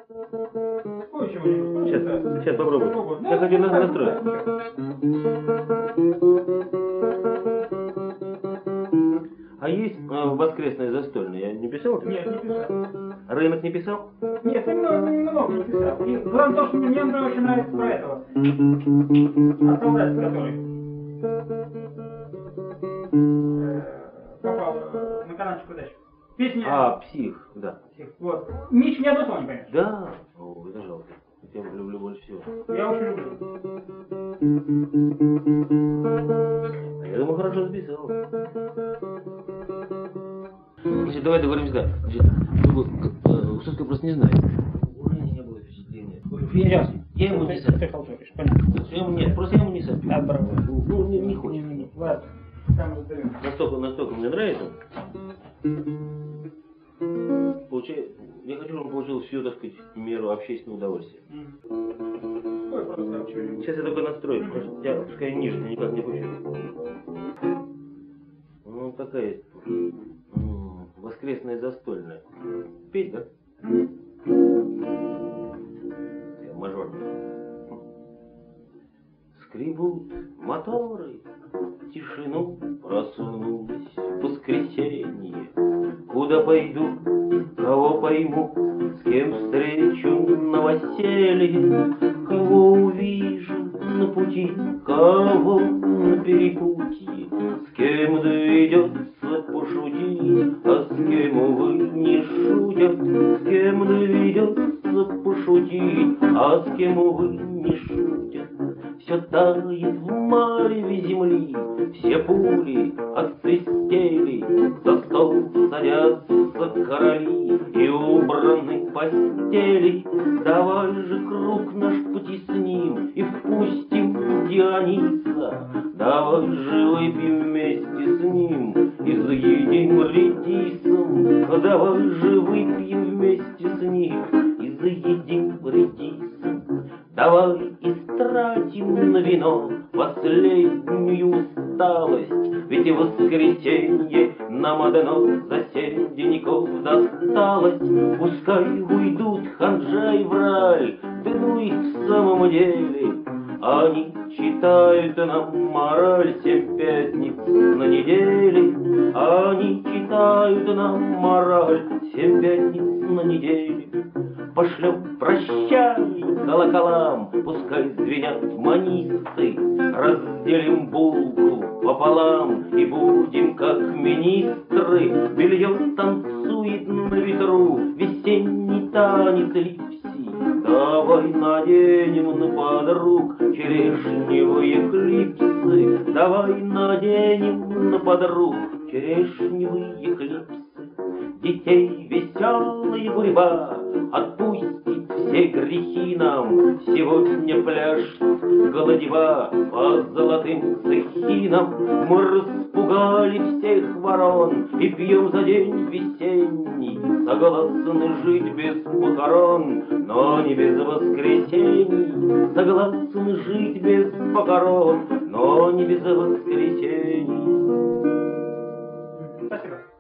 Ой, чего-нибудь. Сейчас попробую. Я хочу настроить. А есть воскресное застольное? Я не писал? Нет, не писал. Рынок не писал? Нет, немного не писал. И главное то, что мне очень нравится про этого. А солдат, который попал на канатчику дачу. Песня. Псих, да. Псих. Вот. Мич ни одно слово не поймешь. Да. О, это жалко. Я люблю больше всего. Я очень люблю. Я думаю, хорошо записал. Значит, давай договоримся, да. Усовский просто не знает. У меня не было впечатления. Я ему не советую. Ты халтуришь, понятно. Нет, просто я ему не советую. Да, браво. Ну, не хочет. Ладно. Там разберем. Настолько мне нравится. Я хочу, чтобы он получил всю, так сказать, меру общественного удовольствия. Ой, просто обчурили. Сейчас я только настрою. Я пускай ниже, я никак не пущу. Ну, такая воскресная застольная. Петь, да? Мажор. Скребут моторы, тишину просунулось воскресенье. Куда пойду, кого пойму, с кем встречу новоселье, кого увижу на пути, кого на перепутье, с кем доведется пошутить, а с кем, увы, не шутят, с кем доведется пошутить, а с кем, увы, не шутят. Все тает в мареве земли, все пули отсвистели, за стол садятся короли и убраны постели. Давай же круг наш потесним и впустим Диониса, давай же выпьем вместе с ним и заедим редисом, давай же выпьем вместе с ним и заедим редисом. Давай истратим на вино последнюю усталость, ведь в воскресенье нам одно за 7 деньков досталось. Пускай уйдут ханжа и враль, да ну их в самом деле. Они читают нам мораль 7 пятниц на неделе. Они читают нам мораль 7 пятниц на неделе. Пошлем прощай колоколам, пускай звенят манисты, разделим булку пополам и будем как министры. Белье танцует на ветру весенний танец липси. Давай наденем на подруг черешневые клипсы. Давай наденем на подруг черешневые клипсы. Детей веселая гурьба отпустит все грехи нам. Сегодня пляшет голодьба по золотым цехинам. Мы распугали всех ворон и пьем за день весенний. Согласны жить без похорон, но не без воскресений. Согласны жить без похорон, но не без воскресений. Спасибо.